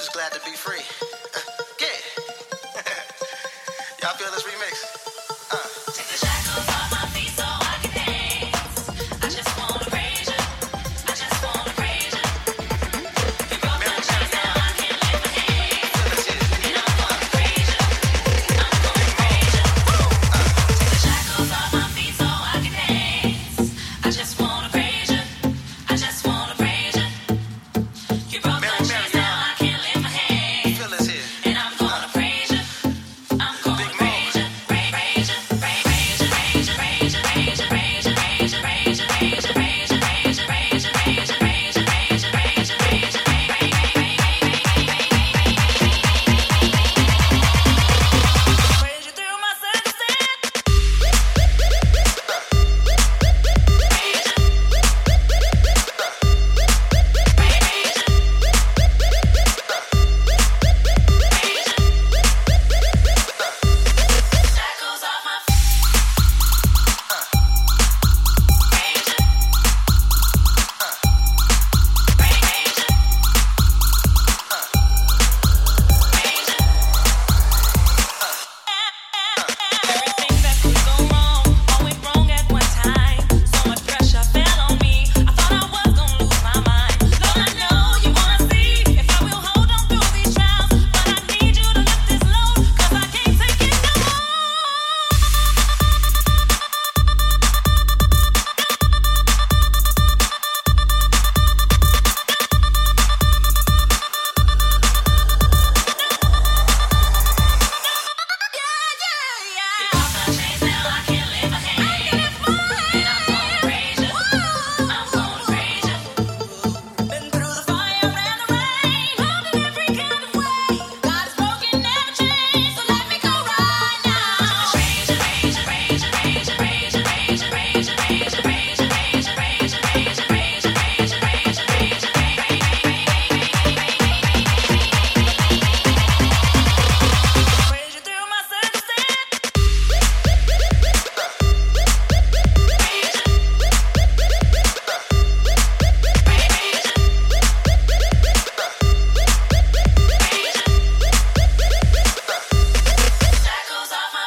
just glad to be free. Yeah. Y'all feel this remix? Take the shackles off my feet so I can dance. I just wanna praise you. I just wanna praise you. You broke my chains, now I can lift my hands. And I'm gonna praise you. I'm gonna praise you. Take the shackles off my feet so I can dance. I just wanna praise you. I just wanna praise you. You broke my chains, now I can lift my hands. And I'm gonna praise you. I'm gonna praise you. Praise you. Praise you. Praise you. Praise you. Praise you. Praise you. Praise you. Praise you. Praise you. Praise you. Praise you. Praise you. Praise you. Praise you. Praise you. Praise you. Praise you. Praise you through my circumstance. Shackles off my everything that could go wrong, all went wrong at one time. So much pressure fell on me. I thought I was gonna lose my mind. Lord, I know you wanna see if I will hold on through these trials, but I need you to lift this load, 'cause I can't take it no more. You broke my chains, now I can lift my hands. And I'm gonna praise you. I'm gonna praise you. Been through the fire and the rain, hurt in every kind of way. God is broken, never changed, so let me go right now. Praise you, praise you, praise you, praise you, praise you, praise you, praise you, praise you, praise you, praise you, praise you, praise you, praise you, praise you, praise you, praise you, praise you through my circumstance. Shackles off my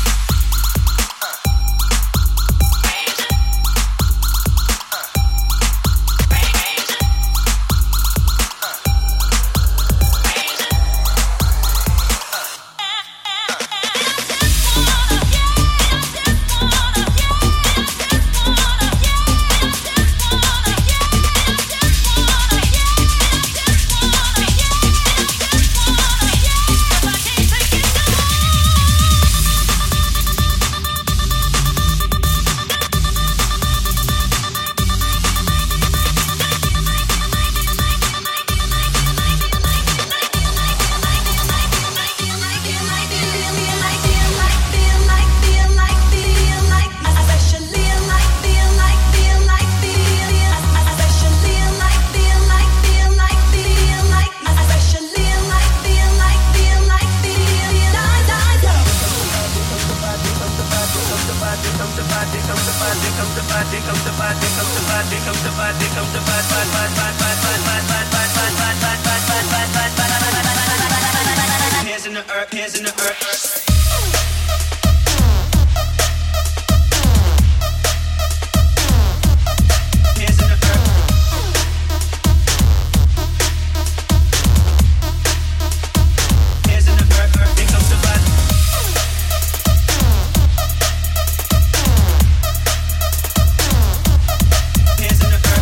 hands in the earth, hands in the earth. Hands in the earth. Hands in the earth, earth. Here comes the body. Hands in the earth.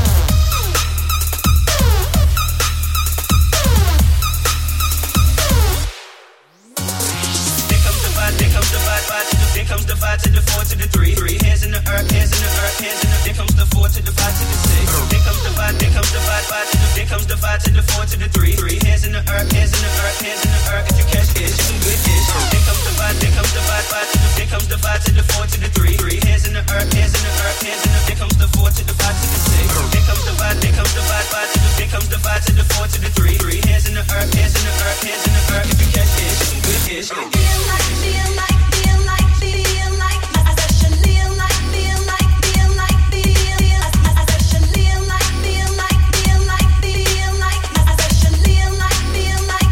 Here comes the vibe, here comes the vibe, vibe to the, here comes the vibe to the 4 to the 3, 3. Hands in the earth, hands in the earth, hands in the, here comes the 4 to the 5 to the 6. Here comes the vibe, here comes the vibe, vibe to the, here comes the vibe to the 4 to the 3, 3. Hands in the earth, hands in the earth, hands in the earth. If you catch this, you some good dish. Here comes the vibe, here comes the vibe, vibe to the, here comes the vibe to the 4 to the 3, 3. Hands in the earth, hands in the earth, hands in the, here comes the 4 to the 5 to the 6. Here comes the vibe, here comes the vibe, vibe to the, here comes the vibe to the 4 to the 3, 3. Hands in the earth, hands in the earth, hands in the earth. If you catch this, you some good dish. Feel like, feel like, feel like, feel like, I should feel like, feel like, feel like, feel like, I should feel like, feel like, feel like, feel like, I should feel like, feel like.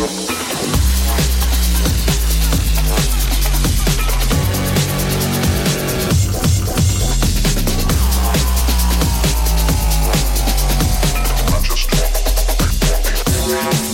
Not just talk.